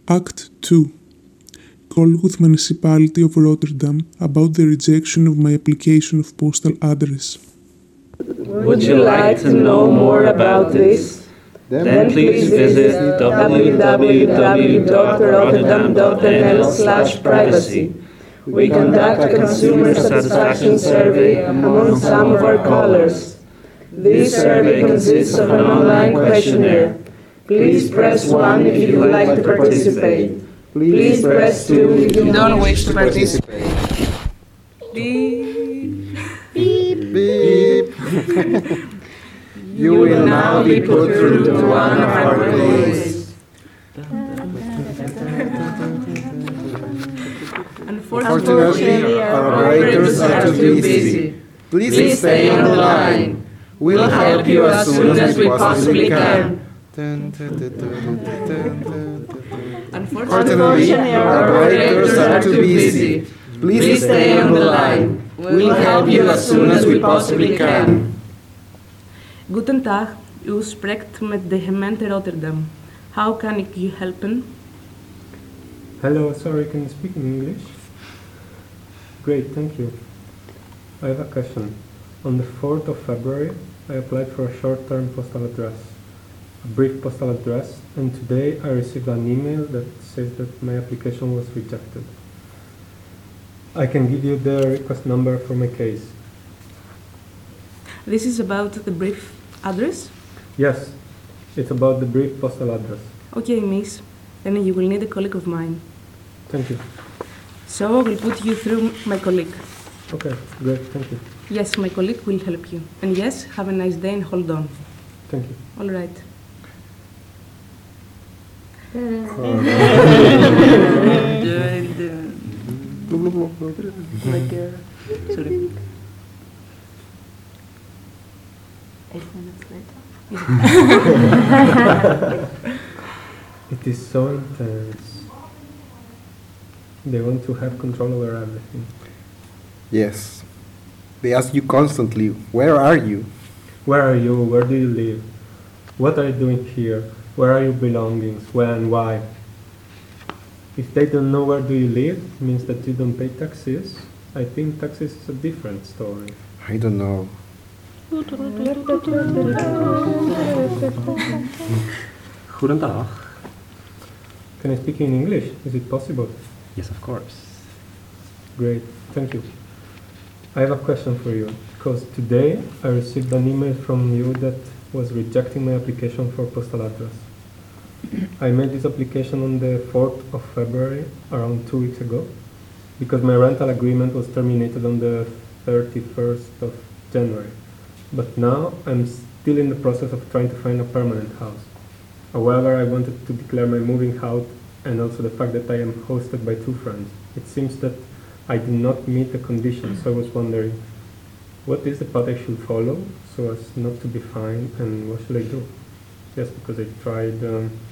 Act 2. Call with Municipality of Rotterdam about the rejection of my application of postal address. Would you like to know more about this? Then please visit www.rotterdam.nl/privacy. We conduct a consumer satisfaction survey among some of our callers. This survey consists of an online questionnaire. Please press 1 if you would like to participate. Please press 2 if you don't wish to participate. Beep. Beep. Beep. You will now be put through to one of our employees. Unfortunately, our operators are too busy. Please stay on the line. We'll help you as soon as we possibly can. Unfortunately, our operators are too busy. Please stay on the line. We'll help you as soon as we possibly can. Guten Tag, u spreekt met de gemeente Rotterdam. How can ik u helpen? Hello, sorry, can you speak in English? Great, thank you. I have a question. On the 4th of February, I applied for a short-term postal address, a brief postal address, and today I received an email that says that my application was rejected. I can give you the request number for my case. This is about the brief address? Yes, it's about the brief postal address. Okay, miss. Then you will need a colleague of mine. Thank you. So I will put you through my colleague. Okay, great, thank you. Yes, my colleague will help you. And yes, have a nice day and hold on. Thank you. All right. Sorry. 8 minutes later. It is so intense. They want to have control over everything. Yes. They ask you constantly, where are you? Where are you? Where do you live? What are you doing here? Where are your belongings? When? Why? If they don't know where do you live, it means that you don't pay taxes. I think taxes is a different story. I don't know. Goedendag. Can I speak in English? Is it possible? Yes, of course. Great, thank you. I have a question for you, because today I received an email from you that was rejecting my application for postal address. I made this application on the 4th of February, around 2 weeks ago, because my rental agreement was terminated on the 31st of January. But now I'm still in the process of trying to find a permanent house. However, I wanted to declare my moving out and also the fact that I am hosted by 2 friends. It seems that I did not meet the conditions, so I was wondering, what is the path I should follow so as not to be fined, and what should I do? Just because I tried...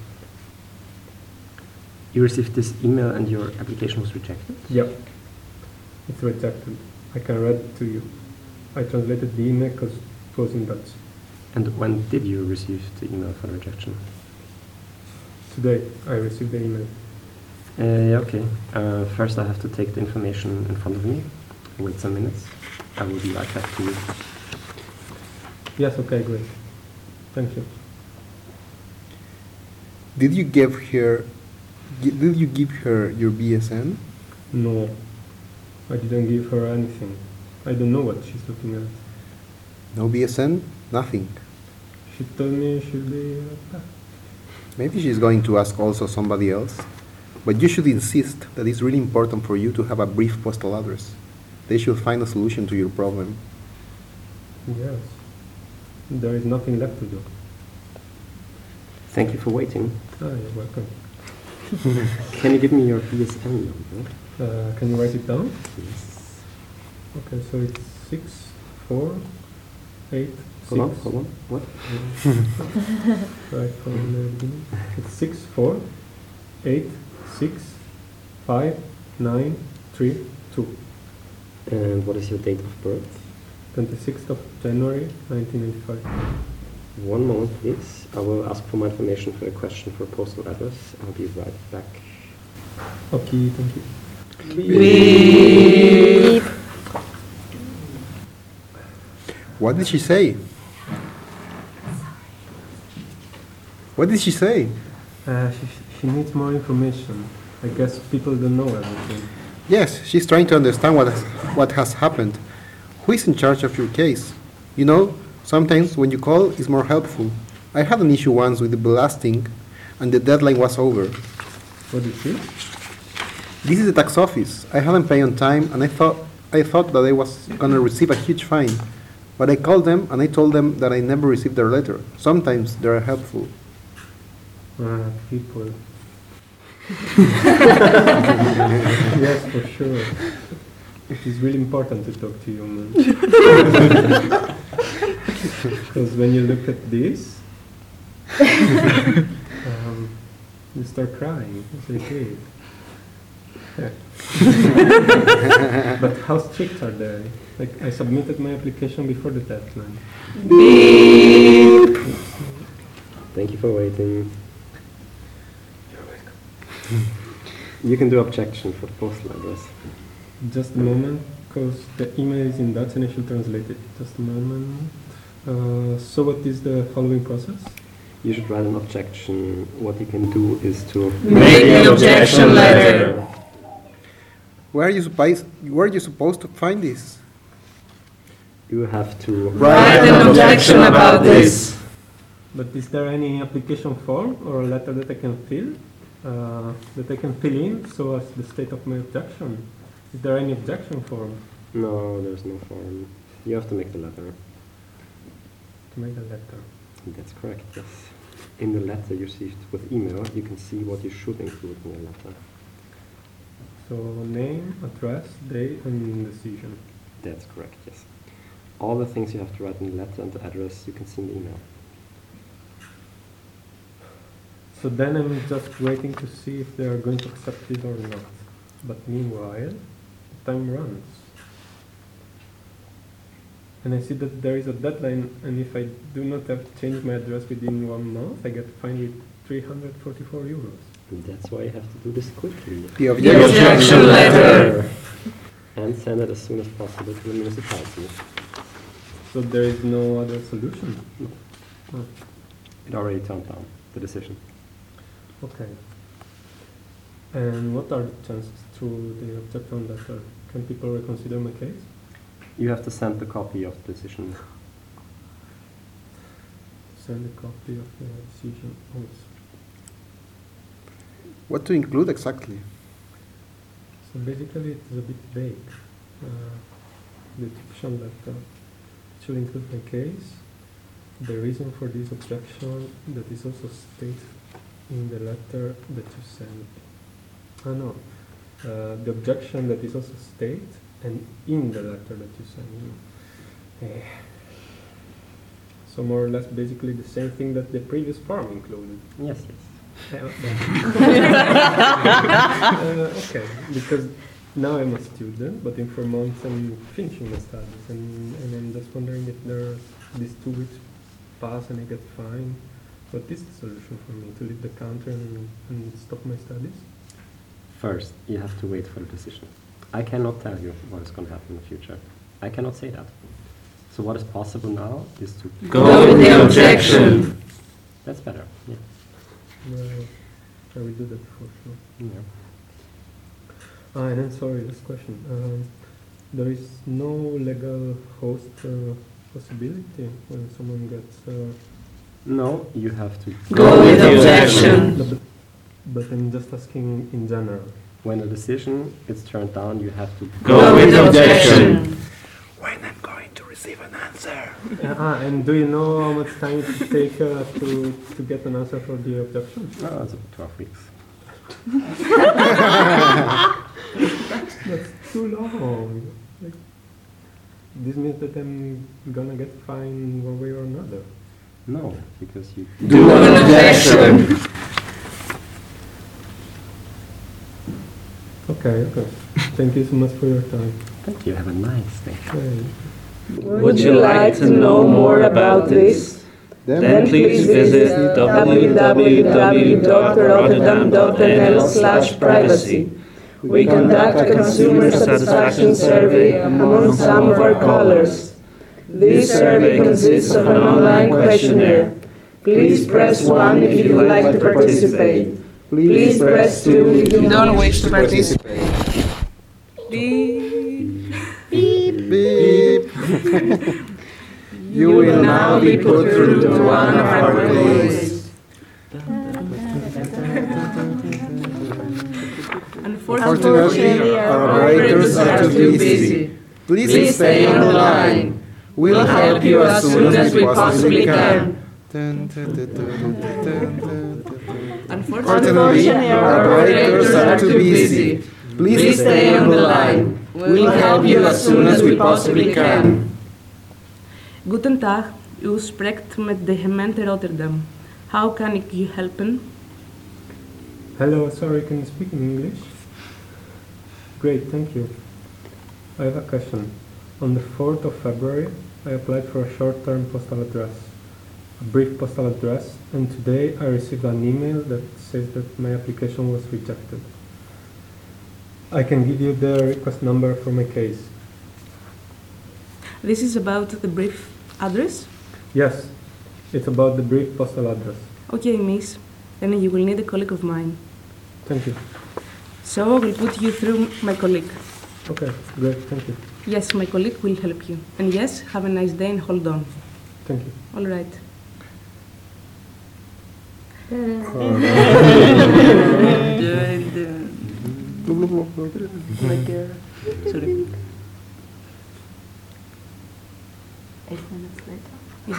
You received this email and your application was rejected? Yep, it's rejected. I can read it to you. I translated the email because it was in Dutch. And when did you receive the email for rejection? Today I received the email. Yeah, okay. First I have to take the information in front of me. Wait some minutes. I will be right back to you. Yes, okay, great. Thank you. Did you give her your BSN? No, I didn't give her anything. I don't know what she's looking at. No BSN? Nothing. She told me she'll be back. Maybe she's going to ask also somebody else. But you should insist that it's really important for you to have a brief postal address. They should find a solution to your problem. Yes. There is nothing left to do. Thank you for waiting. Ah, you're welcome. Can you give me your BSN number? Can you write it down? Yes. Okay, so it's 6, 4, 8, 6. Hold on. What? Right from the beginning. It's 6, 4, 8, 6, 5, 9, 3, 2. And what is your date of birth? 26th of January, 1995. One moment, please. I will ask for more information for a question for a postal address. I'll be right back. Okay, thank you. Beep. What did she say? What did she say? She needs more information. I guess people don't know everything. Yes, she's trying to understand what has happened. Who is in charge of your case? You know, sometimes when you call, it's more helpful. I had an issue once with the blasting, and the deadline was over. What is it? This is the tax office. I hadn't paid on time, and I thought that I was gonna receive a huge fine. But I called them, and I told them that I never received their letter. Sometimes they are helpful. People. Yes, for sure. It is really important to talk to you, man. Because when you look at this, you start crying. It's okay. But how strict are they? Like, I submitted my application before the deadline. Beep. Thank you for waiting. You can do objection for the postal address. Just a moment, because the email is in Dutch and I should translate it. Just a moment. So what is the following process? You should write an objection. What you can do is to Make an objection letter. Where are you supposed to find this? You have to Write an objection about this. But is there any application form or a letter that I can fill? That I can fill in so as the state of my objection? Is there any objection form? No, there's no form. You have to make the letter. To make a letter. That's correct, yes. In the letter you received with email, you can see what you should include in your letter. So name, address, date, and decision. That's correct, yes. All the things you have to write in the letter and the address you can see in the email. So then I'm just waiting to see if they are going to accept it or not. But meanwhile, time runs. And I see that there is a deadline, and if I do not have changed my address within 1 month, I get fined with 344 euros. And that's why you have to do this quickly. The Objection letter. And send it as soon as possible to the municipality. So there is no other solution? Oh, It already turned down the decision. okay. And what are the chances through the objection letter? Can people reconsider my case? You have to send the copy of the decision. Send a copy of the decision also. What to include exactly? So basically it is a bit vague. The objection letter should include my case, the reason for this objection that is also stated in the letter that you send. The objection that is also stated and in the letter that you send. So more or less basically the same thing that the previous form included. Yes, yes. Okay, because now I'm a student, but in 4 months I'm finishing my studies, and I'm just wondering if these 2 weeks pass and I get fined. What is the solution for me? To leave the country and stop my studies? First, you have to wait for the decision. I cannot tell you what is going to happen in the future. I cannot say that. So what is possible now is to Go with the objection. That's better. Yeah. I will do that for sure. Yeah. And then, sorry, last question. There is no legal host possibility when someone gets... No, you have to Go with the objection. But I'm just asking in general. When the decision is turned down, you have to Go with the objection. When I'm going to receive an answer? And do you know how much time it will take to get an answer for the objection? Oh, it's about 12 weeks. That's too long. Like, this means that I'm gonna get fined one way or another. No, because you Do an objection. Okay. Thank you so much for your time. Thank you. Have a nice day. Okay. Would you like to know more about this? then please visit www.rotterdam.nl/privacy. We conduct a consumer satisfaction survey among some of our callers. This survey consists of an online questionnaire. Please press 1 if you would like to participate. Please press 2 if you don't wish to participate. Beep. Beep. You will now be put through to one of our employees. Unfortunately, our operators are too busy. Please stay on the line. We'll help you as soon as we possibly can. Unfortunately, our operators are too busy. Please stay on the line. We'll help you as soon as we possibly can. Guten Tag, u spreekt met de gemeente Rotterdam. How can ik u helpen? Hello, sorry, can you speak in English? Great, thank you. I have a question. On the 4th of February, I applied for a short-term postal address, a brief postal address, and today I received an email that says that my application was rejected. I can give you the request number for my case. This is about the brief address? Yes, it's about the brief postal address. Okay, miss. Then you will need a colleague of mine. Thank you. So I will put you through my colleague. Okay, great, thank you. Yes, my colleague will help you. And yes, have a nice day and hold on. Thank you. All right. Sorry. 8 minutes later.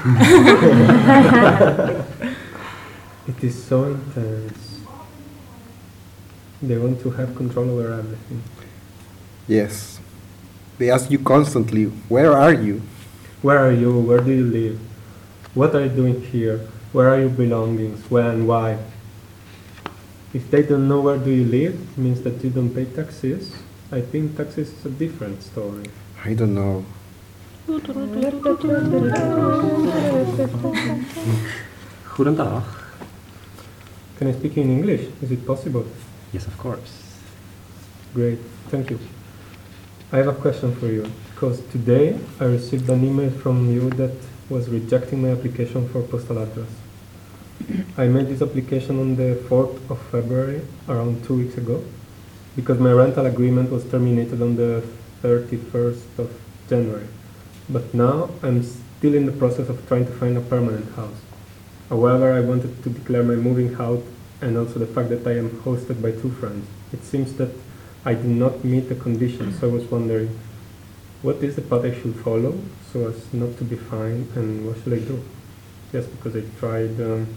It is so intense. They want to have control over everything. Yes. They ask you constantly, where are you? Where are you? Where do you live? What are you doing here? Where are your belongings? When? Why? If they don't know where do you live, it means that you don't pay taxes. I think taxes is a different story. I don't know. Goedendag. Can I speak in English? Is it possible? Yes, of course. Great, thank you. I have a question for you, because today I received an email from you that was rejecting my application for postal address. I made this application on the 4th of February, around 2 weeks ago, because my rental agreement was terminated on the 31st of January. But now I'm still in the process of trying to find a permanent house. However, I wanted to declare my moving out and also the fact that I am hosted by 2 friends. It seems that I did not meet the conditions, so I was wondering, what is the path I should follow so as not to be fined, and what should I do? Just because I tried...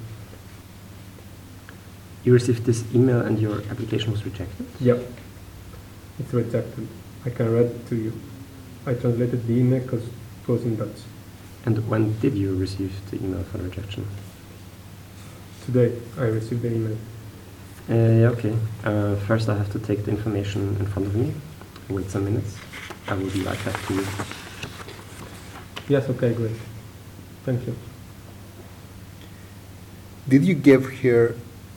You received this email and your application was rejected? Yep, it's rejected. I can read it to you. I translated the email because it was in Dutch. And when did you receive the email for rejection? Today I received the email. Yeah, okay. First I have to take the information in front of me. Wait some minutes. I will be right back to you. Yes, okay, great. Thank you. Did you give her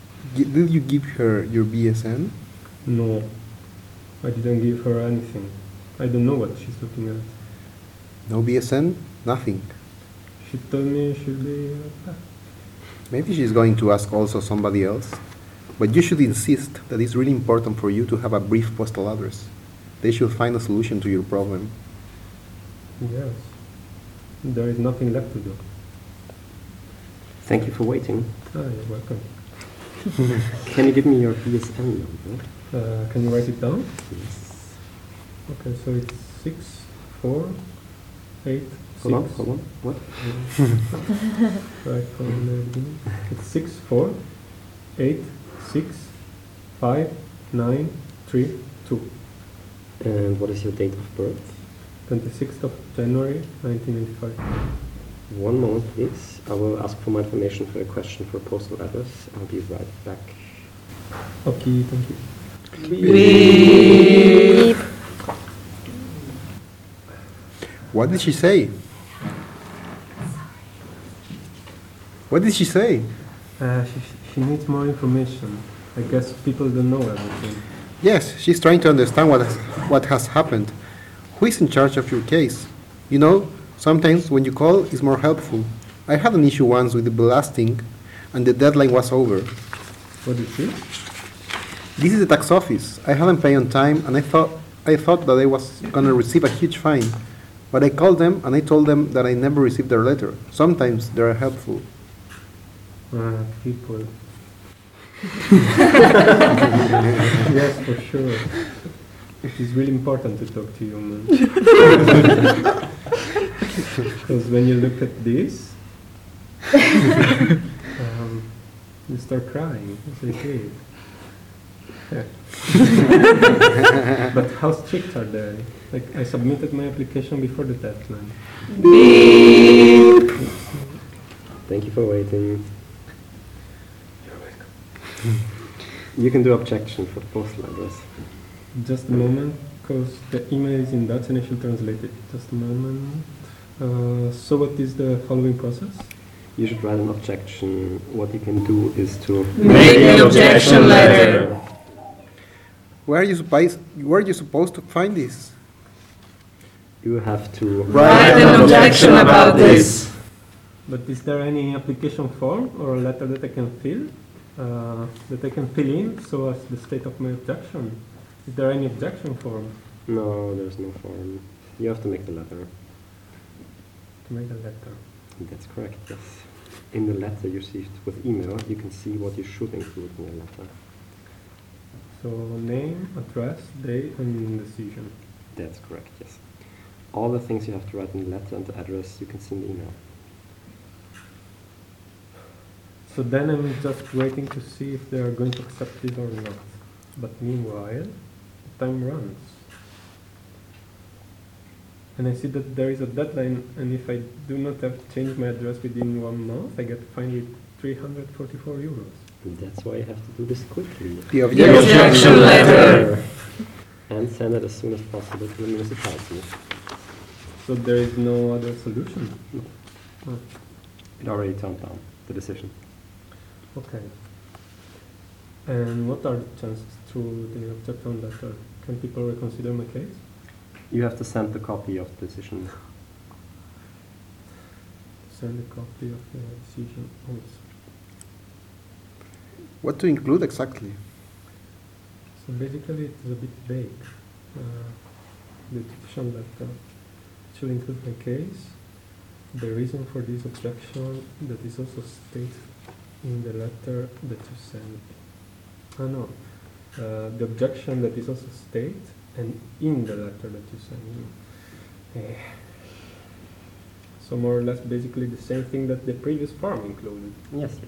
your BSN? No, I didn't give her anything. I don't know what she's looking at. No BSN? Nothing. She told me she'll be back. Maybe she's going to ask also somebody else. But you should insist that it's really important for you to have a brief postal address. They should find a solution to your problem. Yes. There is nothing left to do. Thank you for waiting. You're welcome. Can you give me your BSN number? Can you write it down? Yes. Okay, so it's 6, 4, 8, 6. Hold on. What? Right from the beginning. It's 6, 4, 8, 6, 5, 9, 3, 2. And what is your date of birth? 26th of January, 1995. One moment, please. I will ask for more information for a question for postal address. I'll be right back. Okay, thank you. Beep. What did she say? What did she say? She needs more information. I guess people don't know everything. Yes, she's trying to understand what has happened. Who is in charge of your case? You know, sometimes when you call, it's more helpful. I had an issue once with the blasting, and the deadline was over. What is this? This is the tax office. I hadn't paid on time, and I thought that I was gonna receive a huge fine. But I called them, and I told them that I never received their letter. Sometimes they are helpful. People. Yes, for sure. It is really important to talk to you, man. Because when you look at this, you start crying. It's like, hey. Yeah. But how strict are they? Like, I submitted my application before the deadline. Beep. Thank you for waiting. You can do objection for the postal address. Just a moment, because the email is in Dutch and I should translate it. Just a moment. So what is the following process? You should write an objection. What you can do is to Make the objection letter. Where are you supposed to find this? You have to Write an objection about this. But is there any application form or a letter that I can fill? That I can fill in so as the state of my objection? Is there any objection form? No, there's no form. You have to make the letter. To make a letter. That's correct, yes. In the letter you received with email, you can see what you should include in your letter. So name, address, date, and decision. That's correct, yes. All the things you have to write in the letter and the address you can see in the email. So then I'm just waiting to see if they are going to accept it or not. But meanwhile, time runs. And I see that there is a deadline, and if I do not have changed my address within 1 month, I get fined with 344 euros. And that's why you have to do this quickly. The The objection letter. And send it as soon as possible to the municipality. So there is no other solution? Oh, It already turned down the decision. okay. And what are the chances to the objection letter? Can people reconsider my case? You have to send the copy of the decision. Send a copy of the decision also. What to include exactly? So basically it is a bit vague. The decision letter should include my case, the reason for this objection that is also stated in the letter that you send. The objection that is also stated and in the letter that you send me. So more or less basically the same thing that the previous form included. Yes, yes.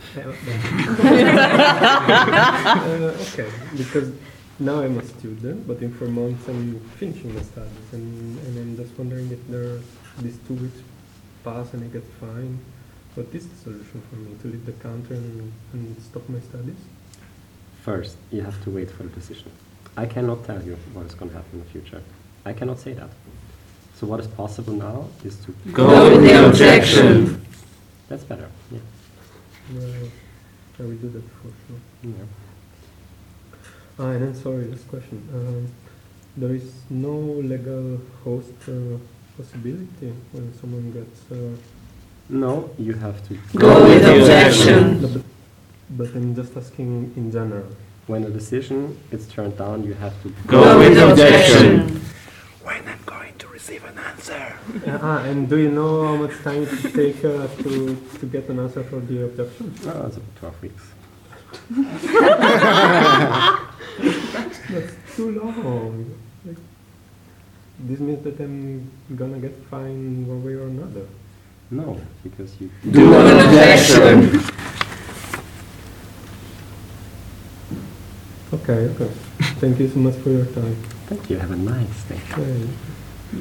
Okay, because now I'm a student, but in 4 months I'm finishing my studies, and I'm just wondering if these 2 weeks pass and I get fined. What is the solution for me? To leave the country and stop my studies? First, you have to wait for the decision. I cannot tell you what is going to happen in the future. I cannot say that. So what is possible now is to Go with the objection. That's better. Yeah. I will do that for sure. Yeah. And then sorry, last question. There is no legal host possibility when someone gets. No, you have to Go with the objection. But I'm just asking in general. When a decision is turned down, you have to Go with the objection. When I'm going to receive an answer. And do you know how much time it would take to get an answer for the objection? Oh, it's about 12 weeks. That's too long. Like, this means that I'm gonna get fined one way or another. No, because you Do an objection. Okay. Thank you so much for your time. Thank you. Have a nice day. Okay.